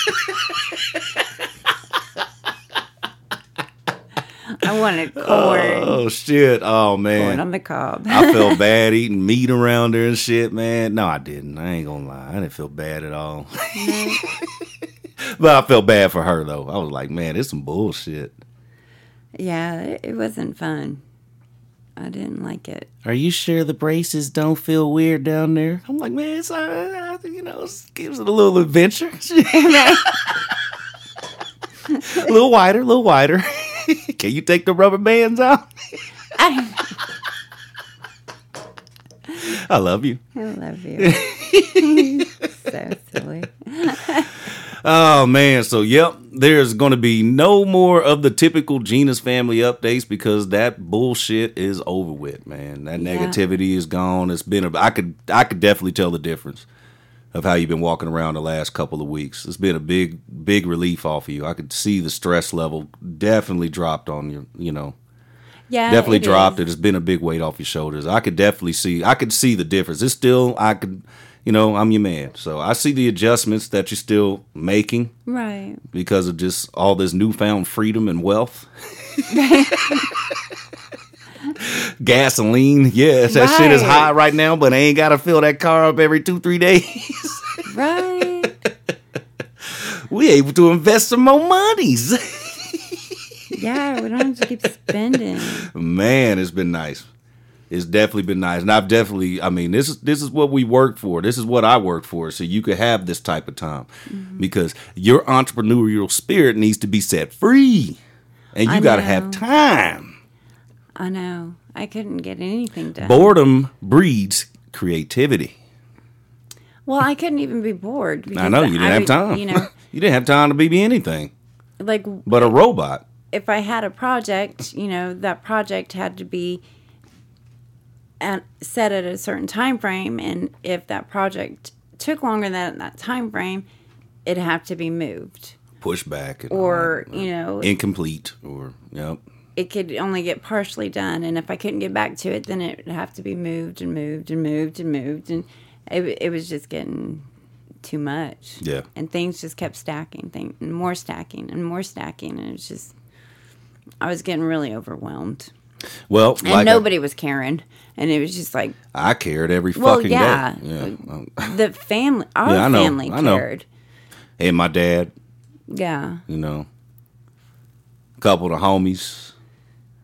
S2: I wanted corn.
S1: Oh, shit. Oh,
S2: Corn
S1: man.
S2: on the cob.
S1: I felt bad eating meat around there and shit, man. No, I didn't. I ain't gonna lie. I didn't feel bad at all. But I felt bad for her, though. I was like, man, it's some bullshit.
S2: Yeah, it wasn't fun. I didn't like it.
S1: Are you sure the braces don't feel weird down there? I'm like, man, it's, it gives it a little adventure. A little wider. Can you take the rubber bands out? I love you.
S2: I love you. So silly.
S1: Oh, man. So, yep, there's going to be no more of the typical Gina's family updates because that bullshit is over with, man. That negativity is gone. It's been I could definitely tell the difference of how you've been walking around the last couple of weeks. It's been a big relief off of you. I could see the stress level definitely dropped on you, you know.
S2: Yeah,
S1: Definitely
S2: it
S1: dropped
S2: is.
S1: it. It's been a big weight off your shoulders. I could see the difference. It's still, you know, I'm your man. So I see the adjustments that you're still making.
S2: Right.
S1: Because of just all this newfound freedom and wealth. Gasoline, yes, that shit is
S2: Right.
S1: high right now, but I ain't got to fill that car up every 2-3 days.
S2: Right.
S1: We able to invest some more monies.
S2: Yeah, we don't have to keep spending.
S1: Man, it's been nice. It's definitely been nice. And this is what we worked for. This is what I worked for. So you could have this type of time. Mm-hmm. Because your entrepreneurial spirit needs to be set free. And you got to have time.
S2: I know. I couldn't get anything done.
S1: Boredom breeds creativity.
S2: Well, I couldn't even be bored.
S1: I know. You didn't have time.
S2: You know,
S1: You didn't have time to be anything
S2: like
S1: but a robot.
S2: if I had a project, you know, that project had to be set at a certain time frame, and if that project took longer than that time frame, it'd have to be moved.
S1: Push back.
S2: Or, you know,
S1: incomplete. Or, yep.
S2: it could only get partially done, and if I couldn't get back to it, then it would have to be moved and moved and moved and moved, and it was just getting too much.
S1: Yeah.
S2: And things just kept stacking, and more stacking, and more stacking, and it was just, I was getting really overwhelmed.
S1: Well,
S2: And nobody was caring, and it was just like,
S1: I cared every
S2: well,
S1: fucking
S2: yeah,
S1: day. Yeah.
S2: the family, our
S1: Yeah, I know,
S2: family
S1: I know.
S2: cared.
S1: And my dad,
S2: Yeah.
S1: you know, a couple of the homies.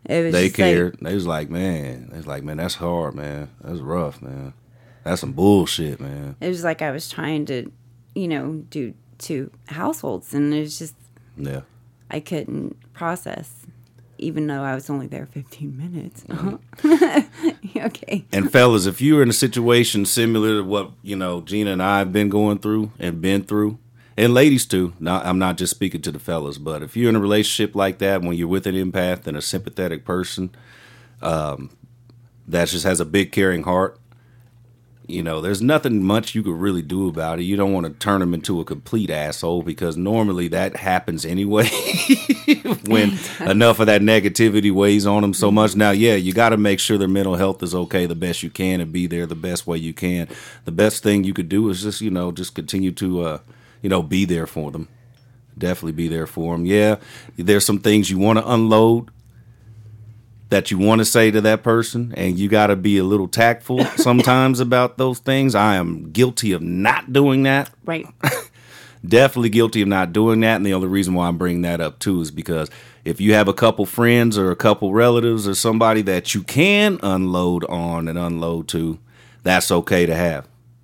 S2: It was
S1: They
S2: just
S1: cared. They was like, man, that's hard, man. That's rough, man. That's some bullshit, man.
S2: It was like I was trying to, do 2 households, and it was just
S1: Yeah.
S2: I couldn't process, even though I was only there 15 minutes. Okay.
S1: And fellas, if you're in a situation similar to what, Gina and I have been going through and been through, and ladies too, I'm not just speaking to the fellas, but if you're in a relationship like that, when you're with an empath and a sympathetic person that just has a big caring heart, there's nothing much you could really do about it. You don't want to turn them into a complete asshole, because normally that happens anyway when enough of that negativity weighs on them so much. Now, yeah, you got to make sure their mental health is okay the best you can and be there the best way you can. The best thing you could do is just, just continue to, be there for them. Definitely be there for them. Yeah, there's some things you want to unload that you want to say to that person, and you got to be a little tactful sometimes about those things. I am guilty of not doing that.
S2: Right.
S1: Definitely guilty of not doing that. And the only reason why I'm bringing that up too is because if you have a couple friends or a couple relatives or somebody that you can unload on and unload to, that's okay to have.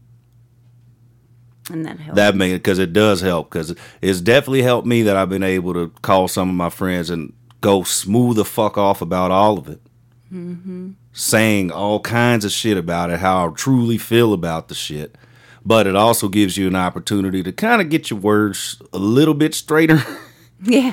S2: And that helps.
S1: Because it does help, because it's definitely helped me that I've been able to call some of my friends and go smooth the fuck off about all of it. Mm-hmm. Saying all kinds of shit about it, how I truly feel about the shit. But it also gives you an opportunity to kind of get your words a little bit straighter.
S2: Yeah.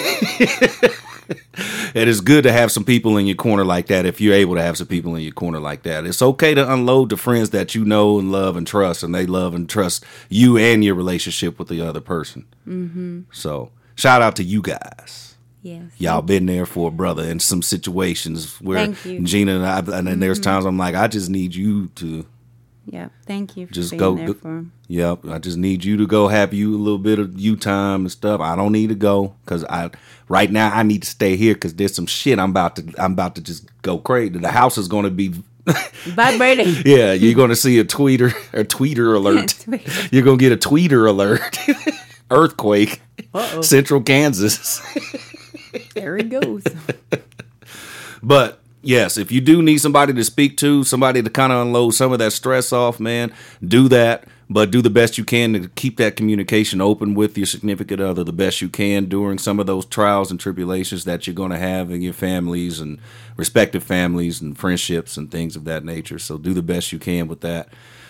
S1: It is good to have some people in your corner like that, if you're able to have some people in your corner like that. It's okay to unload to friends that you know and love and trust, and they love and trust you and your relationship with the other person. Mm-hmm. So, shout out to you guys.
S2: Yes.
S1: Y'all been there for a brother in some situations where Gina and I, and then there's times I'm like, I just need you to.
S2: Yeah, thank you for
S1: just
S2: being there for him.
S1: Yep, I just need you to go have you a little bit of you time and stuff. I don't need to go because right now I need to stay here because there's some shit I'm about to just go crazy. The house is going to be
S2: vibrating.
S1: Yeah, you're going to see a tweeter alert. You're going to get a tweeter alert. Earthquake. Uh-oh. Central Kansas.
S2: There he goes.
S1: But yes, if you do need somebody to speak to, somebody to kind of unload some of that stress off, man, do that. But do the best you can to keep that communication open with your significant other the best you can during some of those trials and tribulations that you're going to have in your families and respective families and friendships and things of that nature. So do the best you can with that.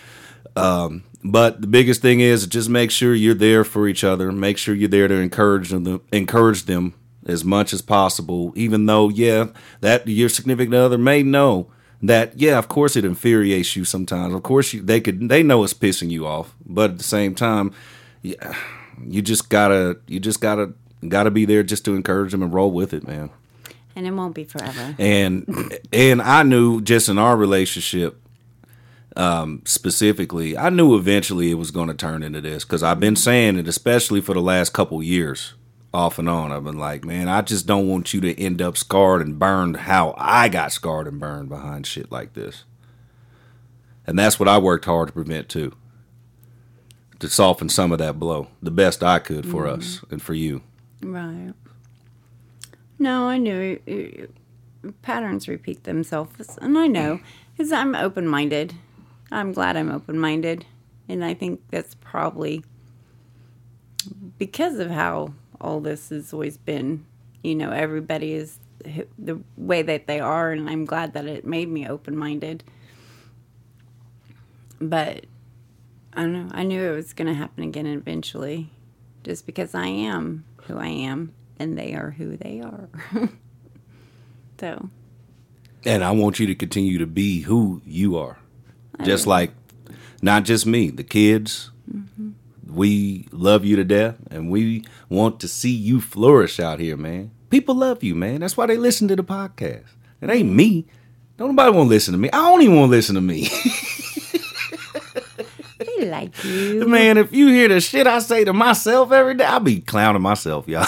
S1: But the biggest thing is just make sure you're there for each other. Make sure you're there to encourage them as much as possible, even though, yeah, that your significant other may know that, yeah, of course it infuriates you sometimes. Of course they know it's pissing you off, but at the same time, yeah, you just gotta be there just to encourage them and roll with it, man.
S2: And it won't be forever.
S1: And I knew just in our relationship, specifically, I knew eventually it was going to turn into this, because I've been saying it, especially for the last couple years. Off and on, I've been like, man, I just don't want you to end up scarred and burned how I got scarred and burned behind shit like this. And that's what I worked hard to prevent too. To soften some of that blow, the best I could for us and for you.
S2: Right. No, I knew patterns repeat themselves, and I know, because I'm open-minded. I'm glad I'm open-minded, and I think that's probably because of how all this has always been, everybody is the way that they are, and I'm glad that it made me open-minded. But I don't know, I knew it was going to happen again eventually, just because I am who I am and they are who they are. So.
S1: And I want you to continue to be who you are. Just like, not just me, the kids. Mm-hmm. We love you to death, and we want to see you flourish out here, man. People love you, man. That's why they listen to the podcast. It ain't me. Don't nobody want to listen to me. I don't even want to listen to me.
S2: They like you.
S1: Man, if you hear the shit I say to myself every day, I'll be clowning myself, y'all.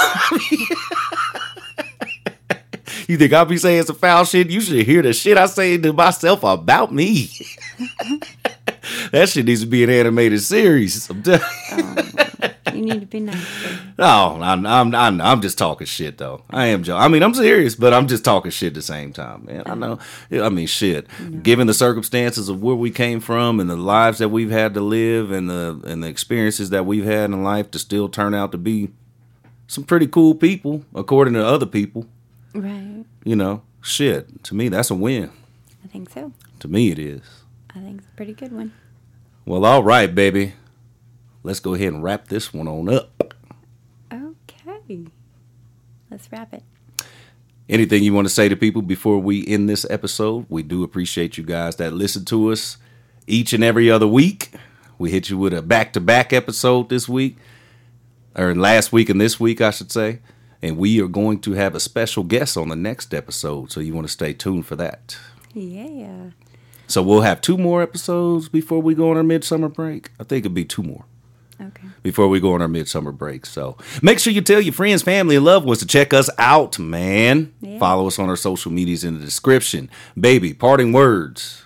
S1: You think I'll be saying some foul shit? You should hear the shit I say to myself about me. That shit needs to be an animated series.
S2: You need to be nicer.
S1: No, I'm just talking shit though. I am joking. I mean, I'm serious, but I'm just talking shit at the same time, man. I know. I mean, shit. Given the circumstances of where we came from and the lives that we've had to live and the experiences that we've had in life, to still turn out to be some pretty cool people, according to other people.
S2: Right.
S1: You know, shit. To me, that's a win.
S2: I think so.
S1: To me, it is.
S2: I think it's a pretty good one.
S1: Well, all right, baby. Let's go ahead and wrap this one on up.
S2: Okay. Let's wrap it.
S1: Anything you want to say to people before we end this episode? We do appreciate you guys that listen to us each and every other week. We hit you with a back-to-back episode this week, or last week and this week, I should say. And we are going to have a special guest on the next episode, so you want to stay tuned for that.
S2: Yeah.
S1: So we'll have 2 more episodes before we go on our midsummer break. I think it'll be 2 more.
S2: Okay.
S1: Before we go on our midsummer break. So make sure you tell your friends, family, and loved ones to check us out, man.
S2: Yeah.
S1: Follow us on our social medias in the description. Baby, parting words.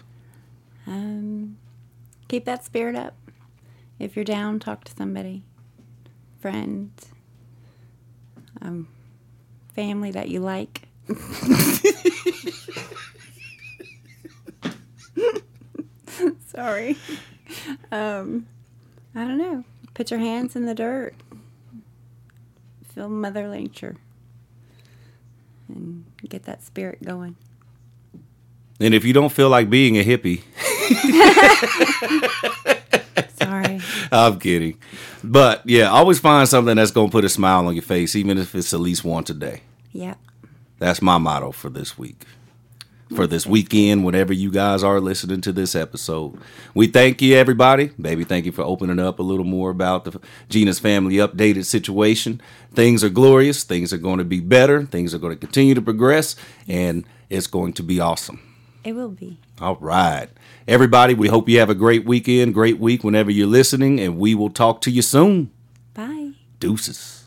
S2: Keep that spirit up. If you're down, talk to somebody. Friends. Family that you like. Sorry. I don't know. Put your hands in the dirt. Feel Mother Nature. And get that spirit going.
S1: And if you don't feel like being a hippie,
S2: Sorry.
S1: I'm kidding. But yeah, always find something that's going to put a smile on your face, even if it's at least once a day.
S2: Yep.
S1: That's my motto for this week. For this weekend, whenever you guys are listening to this episode. We thank you, everybody. Baby, thank you for opening up a little more about the Gina's Family updated situation. Things are glorious. Things are going to be better. Things are going to continue to progress. And it's going to be awesome.
S2: It will be.
S1: All right. Everybody, we hope you have a great weekend, great week whenever you're listening. And we will talk to you soon.
S2: Bye.
S1: Deuces.